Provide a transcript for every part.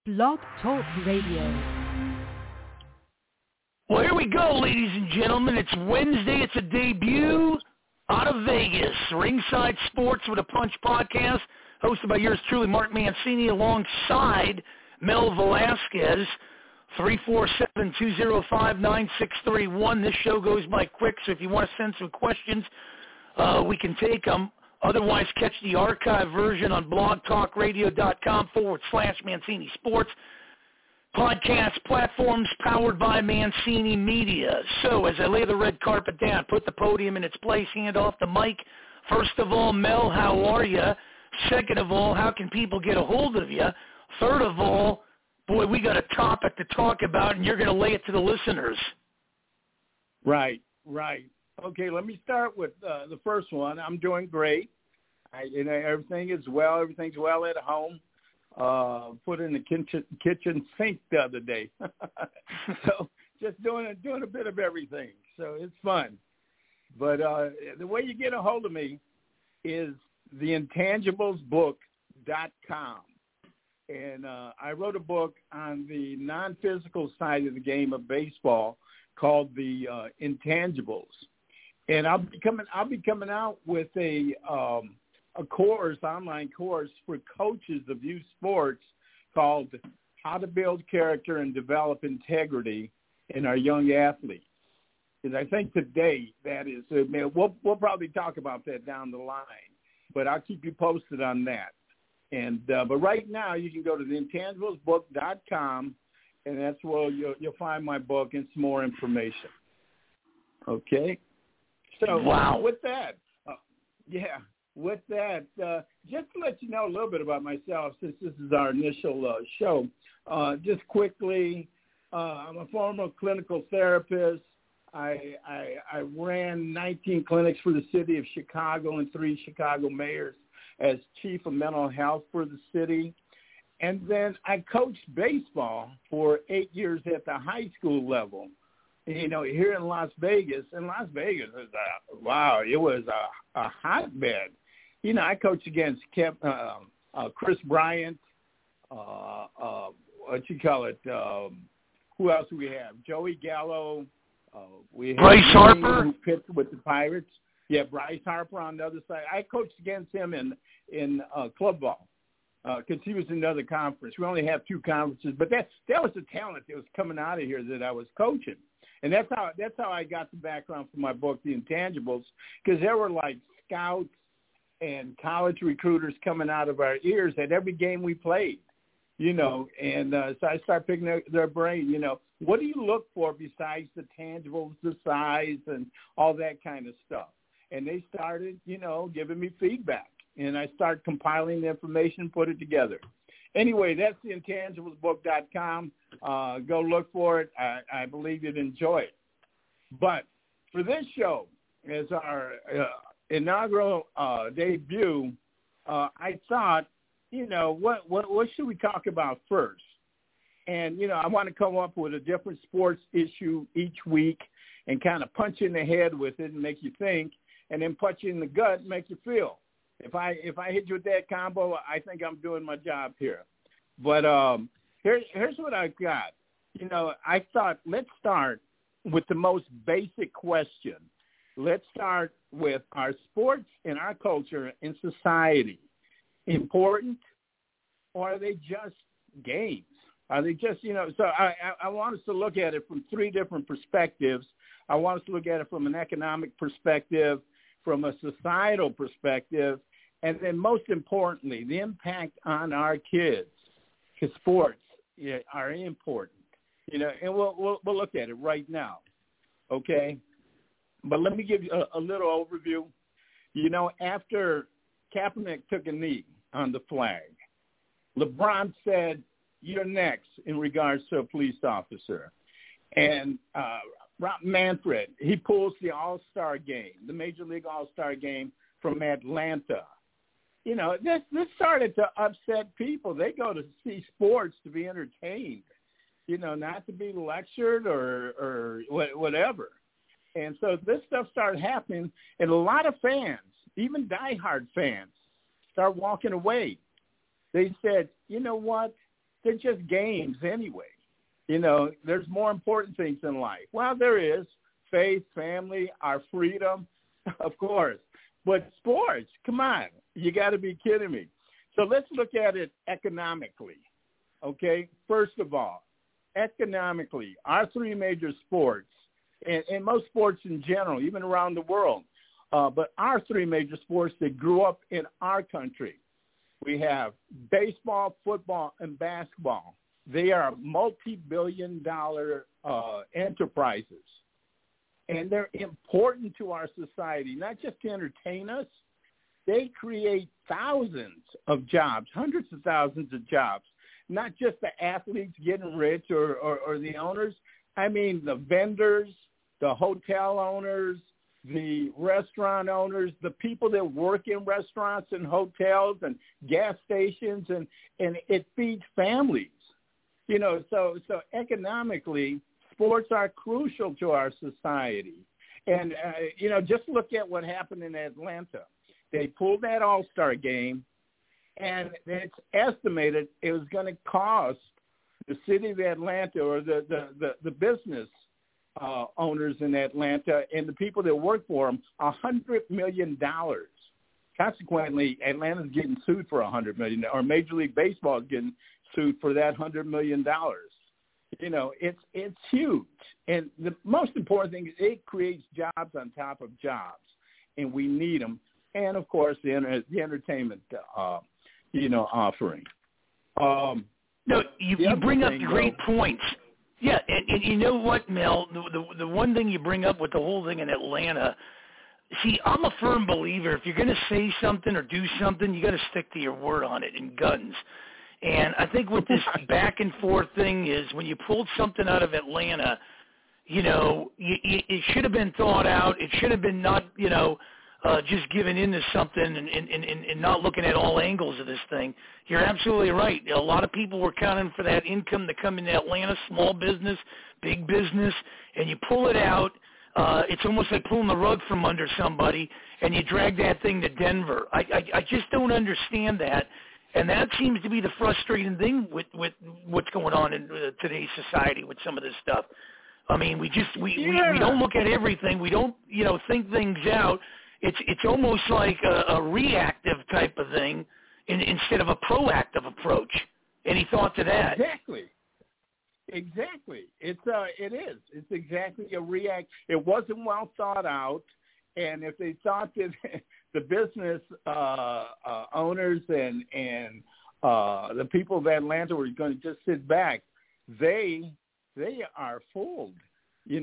Blog Talk Radio. Well, here we go, ladies and gentlemen. It's Wednesday. It's a debut out of Vegas. Ringside Sports with a Punch podcast, hosted by yours truly, Mark Mancini, alongside Mel Velasquez. 347-205-9631. This show goes by quick, so if you want to send some questions, we can take them. Otherwise, catch the archive version on blogtalkradio.com/Mancini Sports. Podcast platforms powered by Mancini Media. So as I lay the red carpet down, put the podium in its place, hand off the mic. First of all, Mel, how are you? Second of all, how can people get a hold of you? Third of all, boy, we got a topic to talk about, and you're going to lay it to the listeners. Right. Okay, let me start with the first one. I'm doing great. Everything is well. Everything's well at home. Put in the kitchen sink the other day. So just doing a bit of everything. So it's fun. But the way you get a hold of me is theintangiblesbook.com. And I wrote a book on the non-physical side of the game of baseball called The Intangibles. And I'll be coming out with a online course for coaches of youth sports called How to Build Character and Develop Integrity in Our Young Athletes. Because I think today that is, we'll probably talk about that down the line, but I'll keep you posted on that. And but right now you can go to theintangiblesbook.com, and that's where you'll find my book and some more information. Okay. So wow. With that, just to let you know a little bit about myself, since this is our initial show, just quickly, I'm a former clinical therapist. I ran 19 clinics for the city of Chicago and 3 Chicago mayors as chief of mental health for the city. And then I coached baseball for 8 years at the high school level, here in Las Vegas. And Las Vegas is, it was a hotbed. I coached against Chris Bryant, who else do we have? Joey Gallo. We have Bryce Harper, who pitched with the Pirates. Yeah, Bryce Harper on the other side. I coached against him in club ball because he was in another conference. We only have 2 conferences, but that was the talent that was coming out of here that I was coaching. And that's how I got the background for my book, The Intangibles, because there were like scouts and college recruiters coming out of our ears at every game we played, and so I started picking their brain, what do you look for besides the tangibles, the size, and all that kind of stuff? And they started, giving me feedback, and I started compiling the information, put it together. Anyway, that's theintangiblesbook.com. Go look for it. I believe you'd enjoy it. But for this show, as our inaugural debut, I thought, what should we talk about first? And, I want to come up with a different sports issue each week and kind of punch you in the head with it and make you think, and then punch you in the gut and make you feel. If I hit you with that combo, I think I'm doing my job here. But here's what I've got. I thought let's start with the most basic question. Let's start with our sports and our culture and society. Important, or are they just games? Are they just, so I want us to look at it from 3 different perspectives. I want us to look at it from an economic perspective, from a societal perspective, and then most importantly, the impact on our kids, because sports are important, and we'll look at it right now, okay? But let me give you a little overview. After Kaepernick took a knee on the flag, LeBron said, "You're next," in regards to a police officer. And Rob Manfred, he pulls the All-Star game, the Major League All-Star game from Atlanta. This started to upset people. They go to see sports to be entertained, not to be lectured or whatever. And so this stuff started happening, and a lot of fans, even diehard fans, start walking away. They said, you know what? they're just games anyway. You know, there's more important things in life. Well, there is faith, family, our freedom, of course. But sports, come on, you got to be kidding me. So let's look at it economically, okay? First of all, economically, our three major sports, and most sports in general, even around the world, but our three major sports that grew up in our country, we have baseball, football, and basketball. They are multi-billion-dollar enterprises, and they're important to our society, not just to entertain us. They create thousands of jobs, hundreds of thousands of jobs, not just the athletes getting rich or the owners. I mean, the vendors, the hotel owners, the restaurant owners, the people that work in restaurants and hotels and gas stations, and it feeds families. You know, so economically, sports are crucial to our society. And, you know, just look at what happened in Atlanta. They pulled that All-Star game, and it's estimated it was going to cost the city of Atlanta or the business owners in Atlanta and the people that work for them $100 million. Consequently, Atlanta's getting sued for $100 million, or Major League Baseball is getting sued for that $100 million. You know, it's huge. And the most important thing is it creates jobs on top of jobs, and we need them. And, of course, the entertainment, offering. No, you bring up great points. Yeah, and you know what, Mel? The one thing you bring up with the whole thing in Atlanta, see, I'm a firm believer if you're going to say something or do something, you got to stick to your word on it in guns. And I think what this back and forth thing is, when you pulled something out of Atlanta, you know, it should have been thought out. It should have been not, just giving into something and not looking at all angles of this thing. You're absolutely right. A lot of people were counting for that income to come into Atlanta, small business, big business, and you pull it out. It's almost like pulling the rug from under somebody, and you drag that thing to Denver. I just don't understand that. And that seems to be the frustrating thing with what's going on in today's society with some of this stuff. I mean, we don't look at everything. We don't, think things out. It's almost like a reactive type of thing instead of a proactive approach. Any thought to that? Exactly. It is. It's exactly a react. It wasn't well thought out, and if they thought that the business owners and the people of Atlanta were going to just sit back, they are fooled. They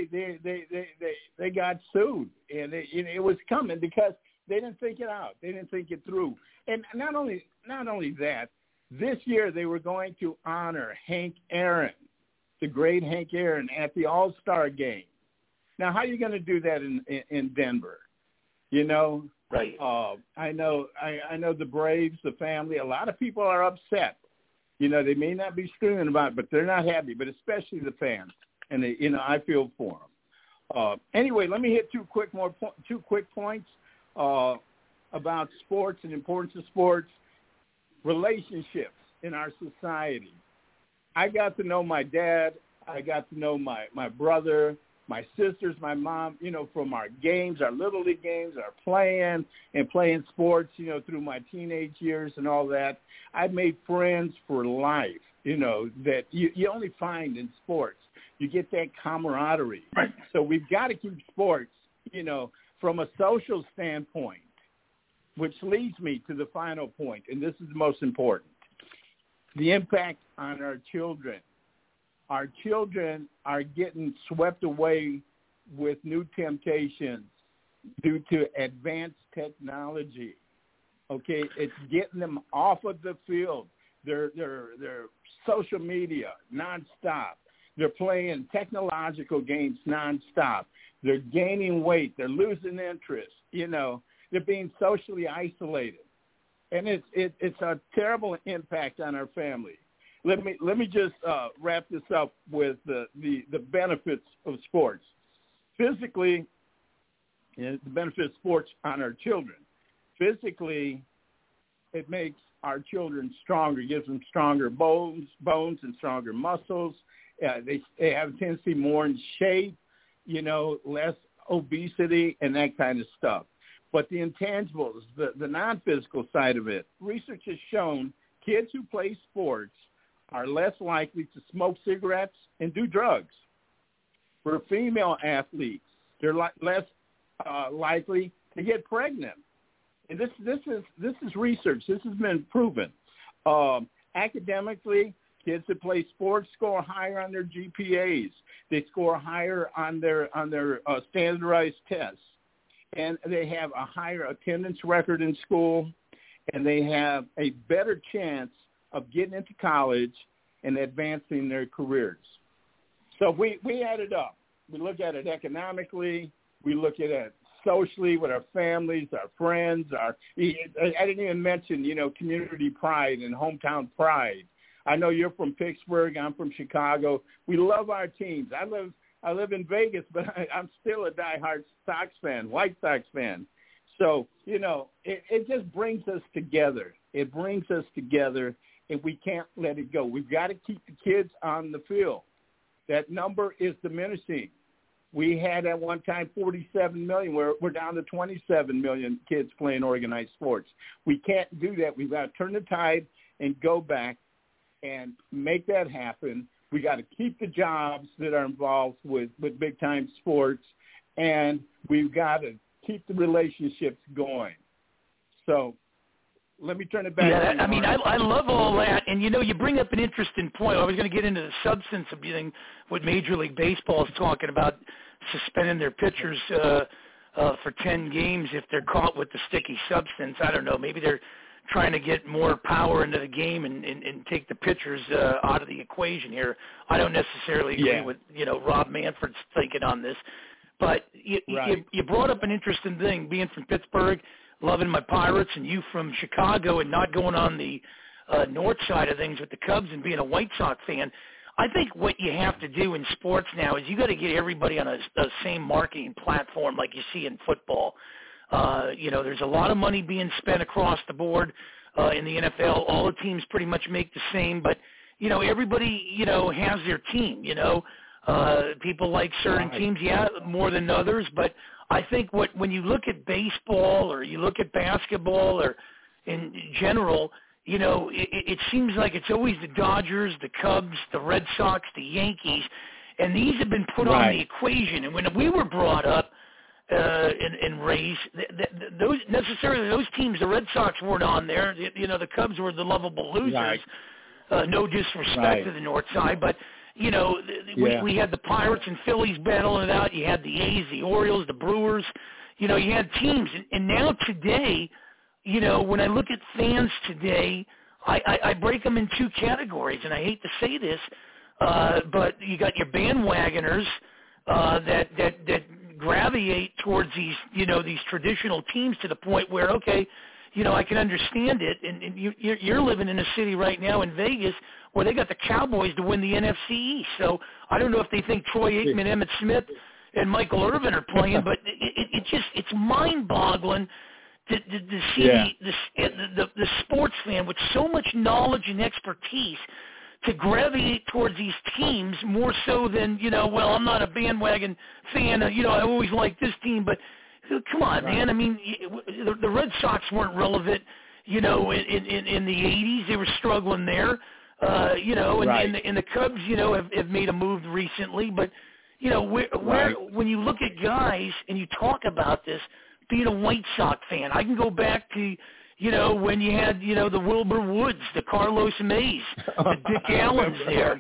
got sued, and it was coming because they didn't think it out. They didn't think it through. And not only that, this year they were going to honor Hank Aaron, the great Hank Aaron, at the All-Star game. Now, how are you going to do that in Denver? Right. I know the Braves, the family. A lot of people are upset. They may not be screaming about it, but they're not happy. But especially the fans, and I feel for them. Anyway, let me hit two quick points about sports and importance of sports. Relationships in our society. I got to know my dad. I got to know my brother, my sisters, my mom, from our games, our Little League games, our playing sports, through my teenage years and all that. I've made friends for life, that you only find in sports. You get that camaraderie. Right. So we've got to keep sports, from a social standpoint, which leads me to the final point, and this is the most important. The impact on our children. Our children are getting swept away with new temptations due to advanced technology. Okay, it's getting them off of the field. They're social media nonstop. They're playing technological games nonstop. They're gaining weight. They're losing interest. They're being socially isolated, and it's a terrible impact on our family. Let me just wrap this up with the benefits of sports. Physically, the benefits of sports on our children. Physically, it makes our children stronger, gives them stronger bones and stronger muscles. They have a tendency more in shape, less obesity and that kind of stuff. But the intangibles, the non-physical side of it, research has shown kids who play sports are less likely to smoke cigarettes and do drugs. For female athletes, they're less likely to get pregnant. And this is research. This has been proven. Academically, kids that play sports score higher on their GPAs. They score higher on their standardized tests, and they have a higher attendance record in school, and they have a better chance of getting into college and advancing their careers. So we add it up. We look at it economically. We look at it socially with our families, our friends. I didn't even mention, community pride and hometown pride. I know you're from Pittsburgh. I'm from Chicago. We love our teams. I live in Vegas, but I'm still a diehard Sox fan, White Sox fan. So, it just brings us together. It brings us together, and we can't let it go. We've got to keep the kids on the field. That number is diminishing. We had at one time 47 million. We're down to 27 million kids playing organized sports. We can't do that. We've got to turn the tide and go back and make that happen. We got to keep the jobs that are involved with big-time sports, and we've got to keep the relationships going. So let me turn it back. Yeah, I love all that. And, you bring up an interesting point. I was going to get into the substance of what Major League Baseball is talking about, suspending their pitchers for 10 games if they're caught with the sticky substance. I don't know. Maybe they're trying to get more power into the game and take the pitchers out of the equation here. I don't necessarily agree with, Rob Manfred's thinking on this. But you brought up an interesting thing, being from Pittsburgh, loving my Pirates, and you from Chicago and not going on the north side of things with the Cubs and being a White Sox fan. I think what you have to do in sports now is you got to get everybody on a same marketing platform like you see in football. There's a lot of money being spent across the board in the NFL. All the teams pretty much make the same, but, everybody, has their team, people like certain teams, more than others, but I think when you look at baseball or you look at basketball or in general, it seems like it's always the Dodgers, the Cubs, the Red Sox, the Yankees, and these have been put on the equation. And when we were brought up and raised, those teams, the Red Sox weren't on there. The Cubs were the lovable losers. Right. No disrespect to the North Side, but we had the Pirates and Phillies battling it out. You had the A's, the Orioles, the Brewers. You had teams. And now today, when I look at fans today, I break them in two categories. And I hate to say this, but you got your bandwagoners that gravitate towards these, these traditional teams to the point where, okay, I can understand it. And you're living in a city right now in Vegas where they got the Cowboys to win the NFC East. So I don't know if they think Troy Aikman, Emmitt Smith, and Michael Irvin are playing, but it's mind-boggling to see the sports fan with so much knowledge and expertise to gravitate towards these teams more so than, I'm not a bandwagon fan. I always like this team, but come on, man. I mean, the Red Sox weren't relevant, in the 80s. They were struggling there, and the Cubs, have made a move recently. But, when you look at guys and you talk about this, being a White Sox fan, I can go back to, when you had, the Wilbur Woods, the Carlos Mays, the Dick Allens there.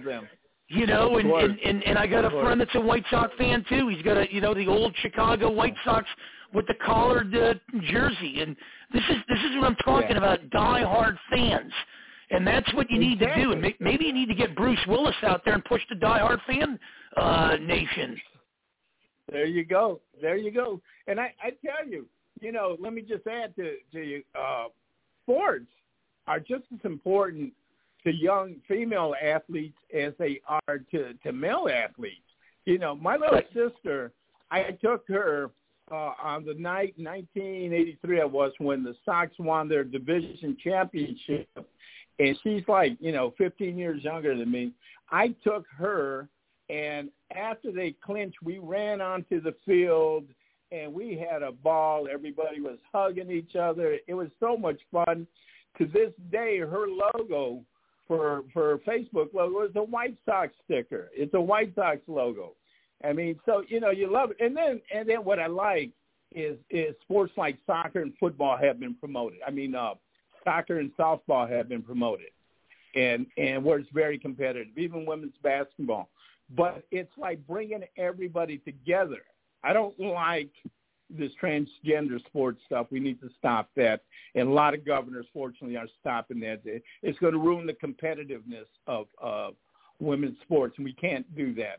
And I got a friend that's a White Sox fan too. He's got the old Chicago White Sox with the collared jersey, and this is what I'm talking about. Die-hard fans, and that's what you need to do. And maybe you need to get Bruce Willis out there and push the die-hard fan nation. There you go. And I tell you, let me just add to you, sports are just as important to young female athletes as they are to male athletes. My little sister, I took her on the night 1983 it was when the Sox won their division championship, and she's like 15 years younger than me. I took her, and after they clinched, we ran onto the field and we had a ball. Everybody was hugging each other. It was so much fun. To this day, her logo for her Facebook logo is a White Sox sticker. It's a White Sox logo. I mean, so, you love it. And then what I like is sports like soccer and football have been promoted. I mean, soccer and softball have been promoted, and where it's very competitive, even women's basketball. But it's like bringing everybody together. I don't like this transgender sports stuff. We need to stop that. And a lot of governors, fortunately, are stopping that. It's going to ruin the competitiveness of women's sports, and we can't do that.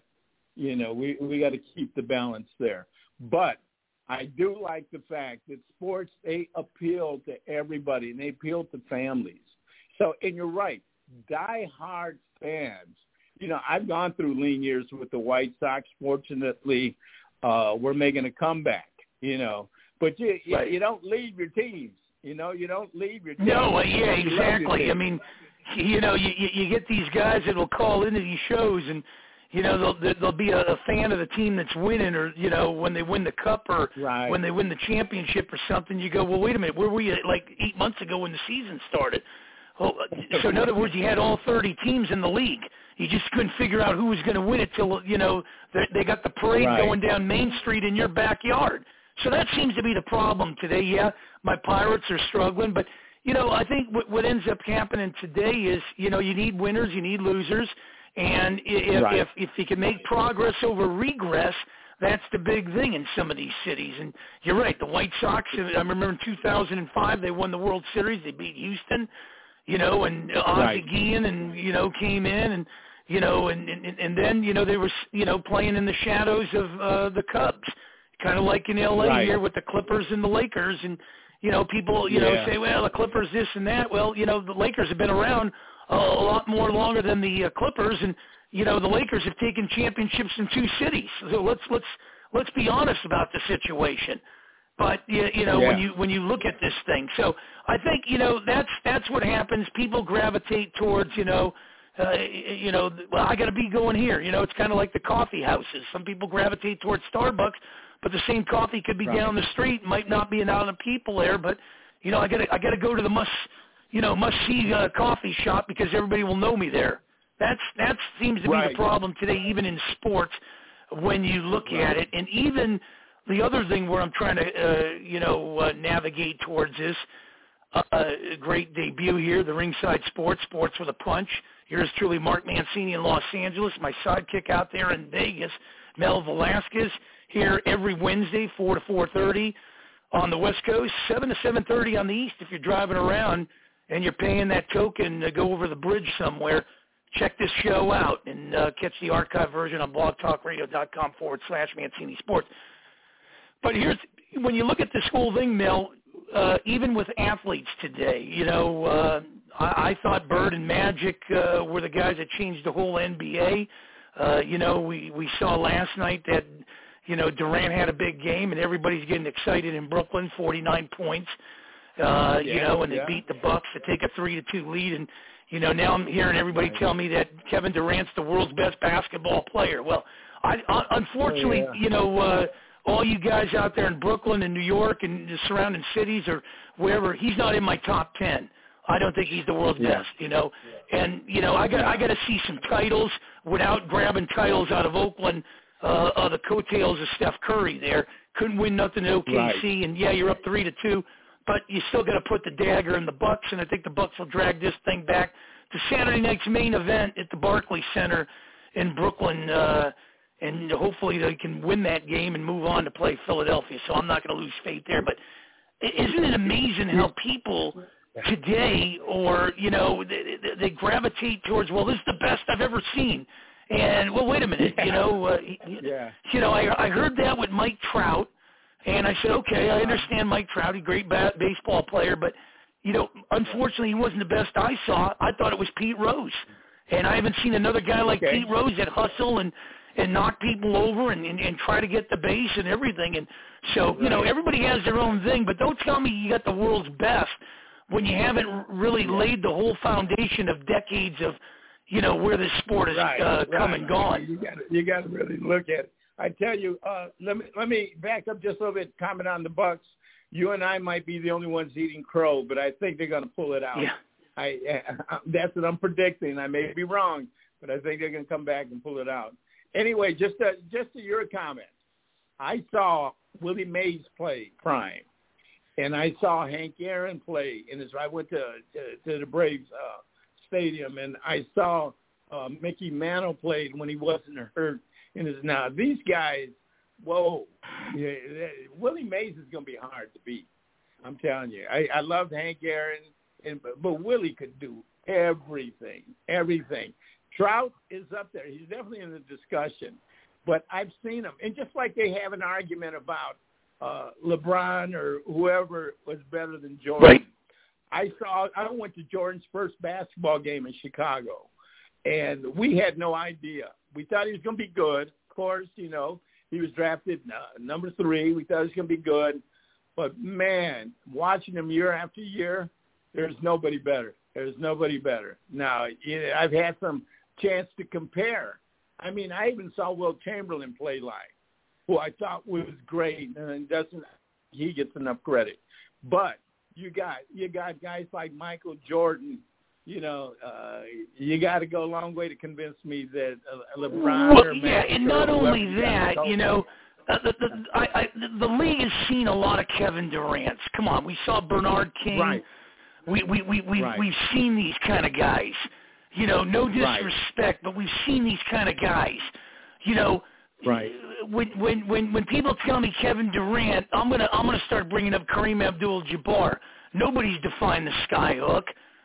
We got to keep the balance there. But I do like the fact that sports, they appeal to everybody, and they appeal to families. So, and you're right, diehard fans. I've gone through lean years with the White Sox. Fortunately, we're making a comeback, But you don't leave your teams. You don't leave your teams. No, yeah, exactly. I mean, you get these guys that will call into these shows and, they'll be a fan of the team that's winning, or, when they win the cup, or right. when they win the championship or something, you go, well, wait a minute, where were you like 8 months ago when the season started? Well, so in other words, you had all 30 teams in the league. You just couldn't figure out who was going to win it till, they got the parade right. going down Main Street in your backyard. So that seems to be the problem today. Yeah, my Pirates are struggling, but, I think what ends up happening today is, you need winners, you need losers. And if you can make progress over regress, that's the big thing in some of these cities. And you're right, the White Sox, I remember in 2005, they won the World Series. They beat Houston, and Ozzie Guillen, and, came in, and, and then, they were, playing in the shadows of the Cubs, kind of like in L.A. here with the Clippers and the Lakers. And, people, say, well, the Clippers this and that. Well, the Lakers have been around a lot more longer than the Clippers, and the Lakers have taken championships in 2 cities. So let's be honest about the situation. But when you look at this thing, so I think that's what happens. People gravitate towards well, I got to be going here. It's kind of like the coffee houses. Some people gravitate towards Starbucks, but the same coffee could be down the street. Might not be an lot of people there, but I got to go to the must-see coffee shop because everybody will know me there. That seems to be the problem today, even in sports, when you look at it. And even the other thing where I'm trying to, navigate towards this, a great debut here, the Ringside Sports with a Punch. Here's truly Mark Mancini in Los Angeles, my sidekick out there in Vegas, Mel Velasquez, here every Wednesday, 4 to 4:30 on the West Coast, 7 to 7:30 on the East if you're driving around and you're paying that token to go over the bridge somewhere. Check this show out and catch the archive version on blogtalkradio.com/Mancini Sports. But when you look at this whole thing, Mel, even with athletes today, I thought Bird and Magic were the guys that changed the whole NBA. We saw last night that, Durant had a big game and everybody's getting excited in Brooklyn, 49 points, and they beat the Bucks to take a 3-2 lead. And, now I'm hearing everybody tell me that Kevin Durant's the world's best basketball player. Well, unfortunately, all you guys out there in Brooklyn and New York and the surrounding cities or wherever, he's not in my top 10. I don't think he's the world's best, And, I got to see some titles without grabbing titles out of Oakland, the coattails of Steph Curry there. Couldn't win nothing at OKC, and, you're up 3-2. But you still got to put the dagger in the Bucks, and I think the Bucks will drag this thing back to Saturday night's main event at the Barclays Center in Brooklyn, and hopefully they can win that game and move on to play Philadelphia. So I'm not going to lose faith there. But isn't it amazing how people today, or they gravitate towards, well, this is the best I've ever seen, and well, wait a minute, I heard that with Mike Trout. And I said, okay, I understand Mike Trout, he's a great baseball player, but, unfortunately he wasn't the best I saw. I thought it was Pete Rose. And I haven't seen another guy like Okay. Pete Rose that hustle and knock people over and try to get the base and everything. And so, you know, everybody has their own thing, but don't tell me you got the world's best when you haven't really laid the whole foundation of decades of, you know, where this sport has come and gone. You got to really look at it. I tell you, let me back up just a little bit, comment on the Bucks. You and I might be the only ones eating crow, but I think they're going to pull it out. Yeah. That's what I'm predicting. I may be wrong, but I think they're going to come back and pull it out. Anyway, just to your comment, I saw Willie Mays play prime, and I saw Hank Aaron play. I went to the Braves stadium, and I saw Mickey Mantle played when he wasn't hurt in his now. These guys, whoa, Willie Mays is going to be hard to beat. I'm telling you. I loved Hank Aaron, but Willie could do everything. Trout is up there. He's definitely in the discussion. But I've seen him. And just like they have an argument about LeBron or whoever was better than Jordan. Right. I went to Jordan's first basketball game in Chicago, and we had no idea. We thought he was going to be good. Of course, you know, he was drafted number 3. We thought he was going to be good. But, man, watching him year after year, there's nobody better. Now, I've had some chance to compare. I mean, I even saw Will Chamberlain play live, who I thought was great, and he gets enough credit. But you got guys like Michael Jordan. You know, you got to go a long way to convince me that LeBron or Magic and not only that, you know, the league has seen a lot of Kevin Durant's. Come on, we saw Bernard King. Right. We've seen these kind of guys. You know, no disrespect, but we've seen these kind of guys. You know, when people tell me Kevin Durant, I'm gonna start bringing up Kareem Abdul-Jabbar. Nobody's defined the skyhook.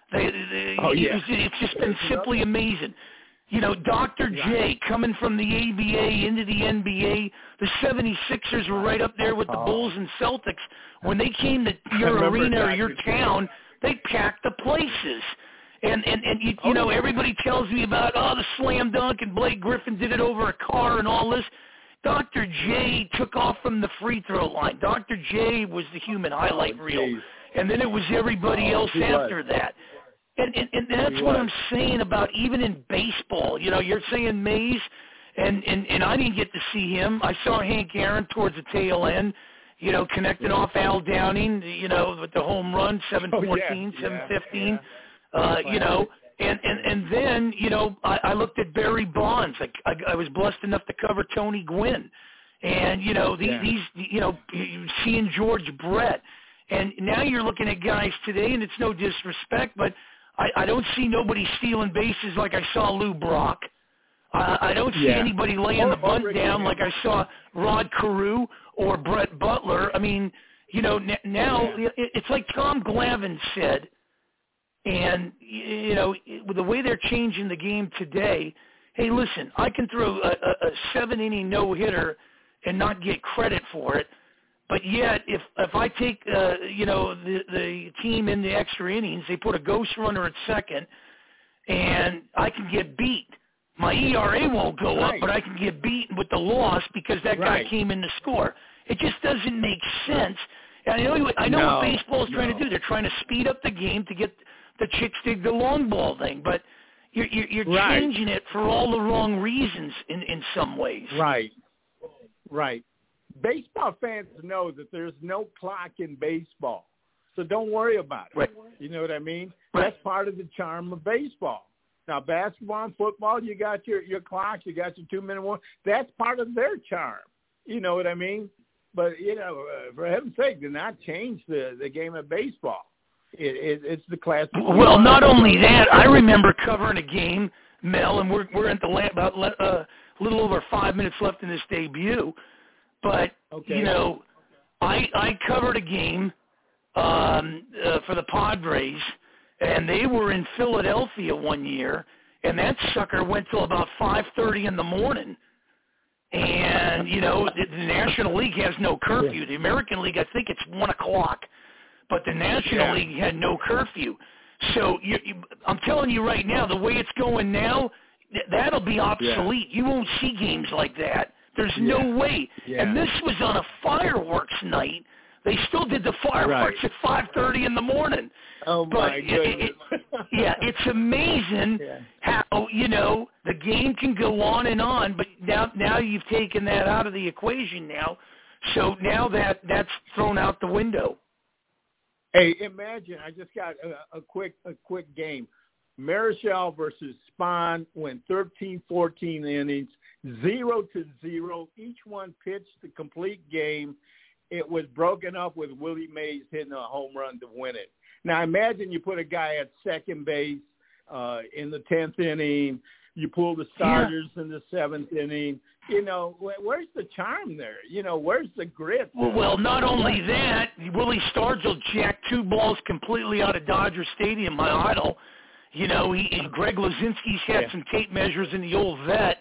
It's just been simply amazing. You know, Dr. J coming from the ABA into the NBA. The 76ers were right up there with the Bulls and Celtics. When they came to your arena or your town, they packed the places. And you know, everybody tells me about, the slam dunk and Blake Griffin did it over a car and all this. Dr. J took off from the free throw line. Dr. J was the human highlight reel. And then it was everybody else after that. And that's what I'm saying about even in baseball. You know, you're saying Mays, and I didn't get to see him. I saw Hank Aaron towards the tail end, you know, connected off Al Downing, you know, with the home run, 7-14, 7-15. You know, and then, you know, I looked at Barry Bonds. I was blessed enough to cover Tony Gwynn. And, you know, these, you know, seeing George Brett. And now you're looking at guys today, and it's no disrespect, but I don't see nobody stealing bases like I saw Lou Brock. I don't see anybody laying the bunt down like I saw Rod Carew or Brett Butler. I mean, you know, now it's like Tom Glavine said, and, you know, with the way they're changing the game today, hey, listen, I can throw a 7-inning no-hitter and not get credit for it. But yet, if I take, you know, the team in the extra innings, they put a ghost runner at second, and I can get beat. My ERA won't go up, but I can get beat with the loss because that guy came in to score. It just doesn't make sense. And I know what baseball is trying to do. They're trying to speed up the game to get the chicks to the long ball thing, but you're changing it for all the wrong reasons in some ways. Right. Baseball fans know that there's no clock in baseball, so don't worry about it. Right. You know what I mean? Right. That's part of the charm of baseball. Now, basketball and football, you got your clocks, you got your 2-minute warning. That's part of their charm. You know what I mean? But, you know, for heaven's sake, do not change the game of baseball. It's the classic. Well, not only that, I remember covering a game, Mel, and we're at the about a little over 5 minutes left in this debut. But, you know, I covered a game for the Padres, and they were in Philadelphia one year, and that sucker went till about 5:30 in the morning. And, you know, the National League has no curfew. The American League, I think it's 1 o'clock. But the National League had no curfew. So I'm telling you right now, the way it's going now, that'll be obsolete. You won't see games like that. There's no way. And this was on a fireworks night. They still did the fireworks at 5:30 in the morning. Oh, my goodness. It's amazing how, the game can go on, but now you've taken that out of the equation now. So now that's thrown out the window. Hey, imagine, I just got a quick game. Marichal versus Spahn went 13-14 innings, 0-0. Each one pitched the complete game. It was broken up with Willie Mays hitting a home run to win it. Now, imagine you put a guy at second base in the 10th inning. You pull the starters in the 7th inning. Where's the charm there? Where's the grit? Well, not only that, Willie Stargell jacked 2 balls completely out of Dodger Stadium, my idol. Greg Luzinski's had some tape measures in the old vet.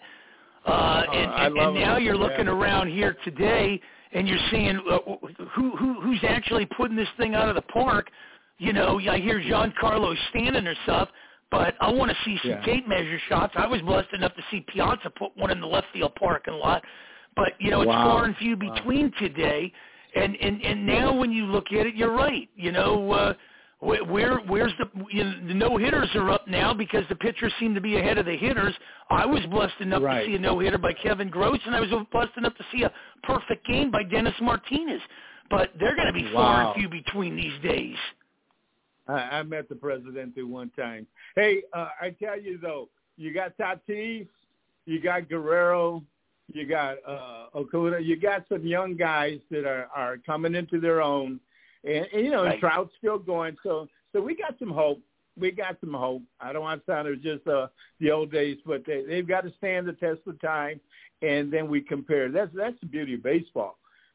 And now you're looking around here today, and you're seeing who's actually putting this thing out of the park. I hear Giancarlo Stanton or stuff, but I want to see some tape measure shots. I was blessed enough to see Piazza put one in the left field parking lot. But, it's far and few between today. And now when you look at it, you're right. Where's the no-hitters are up now because the pitchers seem to be ahead of the hitters. I was blessed enough to see a no-hitter by Kevin Gross, and I was blessed enough to see a perfect game by Dennis Martinez. But they're going to be far and few between these days. I met the president one time. Hey, I tell you, though, you got Tatis, you got Guerrero, you got Okuda, you got some young guys that are coming into their own. And Trout's still going. So we got some hope. I don't want to sound like just the old days, but they've got to stand the test of time, and then we compare. That's the beauty of baseball.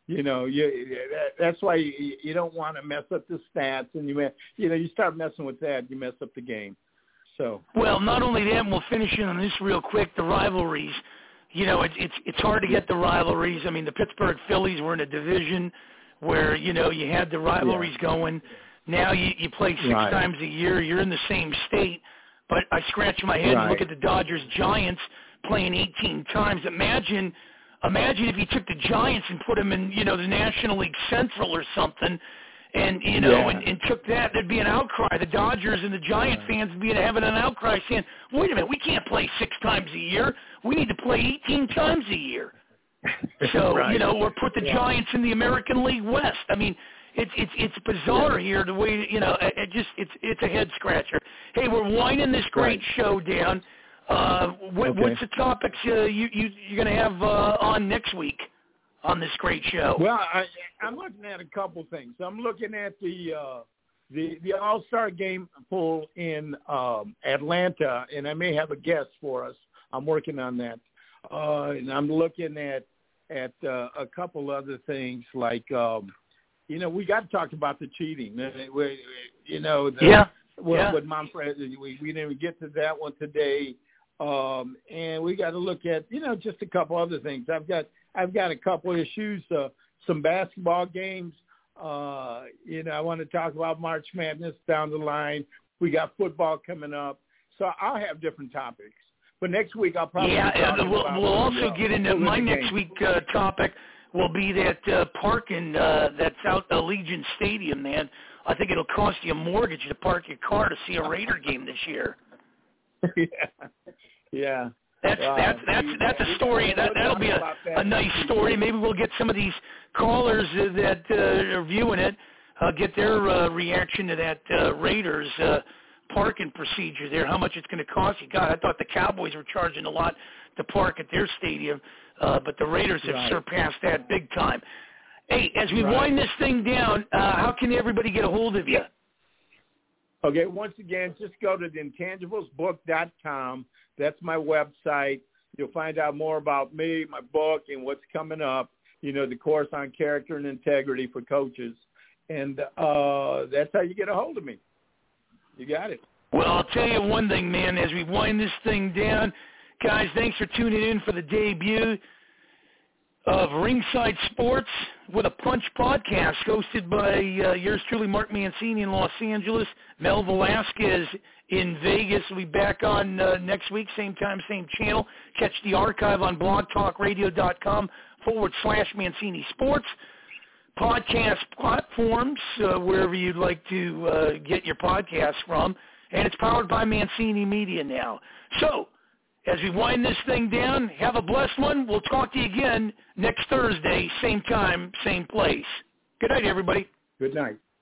That's why you don't want to mess up the stats, and you start messing with that, you mess up the game. So well, not only that, and we'll finish in on this real quick. The rivalries. It's hard to get the rivalries. I mean, the Pittsburgh Phillies were in a division where, you had the rivalries going. Now you play 6 times a year. You're in the same state. But I scratch my head and look at the Dodgers-Giants playing 18 times. Imagine if you took the Giants and put them in, the National League Central or something, and, and took that, there'd be an outcry. The Dodgers and the Giant fans would be having an outcry saying, wait a minute, we can't play 6 times a year. We need to play 18 times a year. So, or put the Giants in the American League West. I mean, it's bizarre here the way, it's a head scratcher. Hey, we're winding this great show down. What's the topics you're going to have on next week on this great show? Well, I'm looking at a couple things. I'm looking at the All-Star game pool in Atlanta, and I may have a guest for us. I'm working on that. And I'm looking at a couple other things like, we got to talk about the cheating. With Manfred, we didn't even get to that one today. And we got to look at, just a couple other things. I've got a couple issues, some basketball games. I want to talk about March Madness down the line. We got football coming up. So I'll have different topics. But next week I'll probably we'll also get into my next week topic will be that parking that's out Allegiant Stadium, man. I think it'll cost you a mortgage to park your car to see a Raider game this year. Yeah. That's a story. That'll be a nice story. Maybe we'll get some of these callers that are viewing it, get their reaction to that Raiders parking procedure there, how much it's going to cost you. God, I thought the Cowboys were charging a lot to park at their stadium, but the Raiders have surpassed that big time. Hey, as we wind this thing down, how can everybody get a hold of you? Okay, once again, just go to theintangiblesbook.com. That's my website. You'll find out more about me, my book, and what's coming up, the course on character and integrity for coaches. And that's how you get a hold of me. You got it. Well, I'll tell you one thing, man, as we wind this thing down, guys, thanks for tuning in for the debut. of Ringside Sports with a Punch podcast hosted by yours truly, Mark Mancini in Los Angeles, Mel Velasquez in Vegas. We'll be back on next week, same time, same channel. Catch the archive on blogtalkradio.com/Mancini Sports. Podcast platforms, wherever you'd like to get your podcast from. And it's powered by Mancini Media now. So, as we wind this thing down, have a blessed one. We'll talk to you again next Thursday, same time, same place. Good night, everybody. Good night.